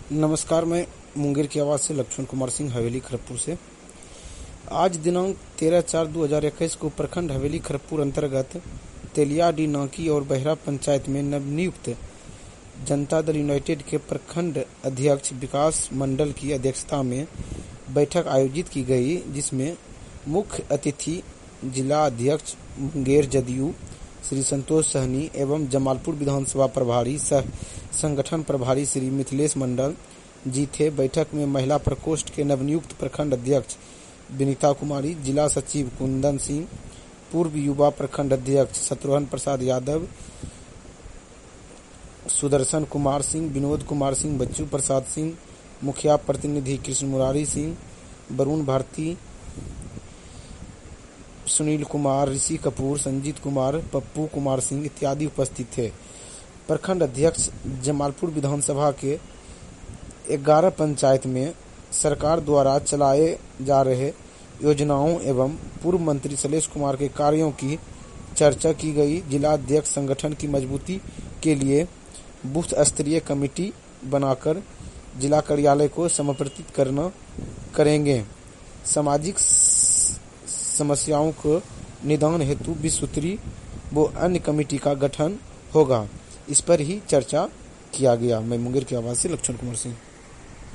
नमस्कार, मैं मुंगेर की आवाज़ से लक्ष्मण कुमार सिंह, हवेली खड़गपुर से। आज दिनांक 13/4/2021 को प्रखंड हवेली खड़गपुर अंतर्गत तेलिया डी नाकी और बहरा पंचायत में नवनियुक्त जनता दल यूनाइटेड के प्रखंड अध्यक्ष विकास मंडल की अध्यक्षता में बैठक आयोजित की गई, जिसमें मुख्य अतिथि जिला अध्यक्ष मुंगेर जदयू श्री संतोष सहनी एवं जमालपुर विधानसभा प्रभारी सह संगठन प्रभारी श्री मिथिलेश मंडल जी थे। बैठक में महिला प्रकोष्ठ के नवनियुक्त प्रखंड अध्यक्ष विनीता कुमारी, जिला सचिव कुंदन सिंह, पूर्व युवा प्रखंड अध्यक्ष शत्रुघ्न प्रसाद यादव, सुदर्शन कुमार सिंह, विनोद कुमार सिंह, बच्चू प्रसाद सिंह, मुखिया प्रतिनिधि कृष्ण मुरारी सिंह, वरुण भारती, सुनील कुमार, ऋषि कपूर, संजीत कुमार, पप्पू कुमार सिंह इत्यादि उपस्थित थे। प्रखंड अध्यक्ष जमालपुर विधानसभा के 11 पंचायत में सरकार द्वारा चलाए जा रहे योजनाओं एवं पूर्व मंत्री शैलेश कुमार के कार्यों की चर्चा की गई। जिला अध्यक्ष संगठन की मजबूती के लिए बूथ स्तरीय कमेटी बनाकर जिला कार्यालय को समर्पित करेंगे। सामाजिक समस्याओं को निदान हेतु 20 सूत्री व अन्य कमेटी का गठन होगा। इस पर ही चर्चा किया गया। मैं मुंगेर की आवाज़ से लक्ष्मण कुमार सिंह।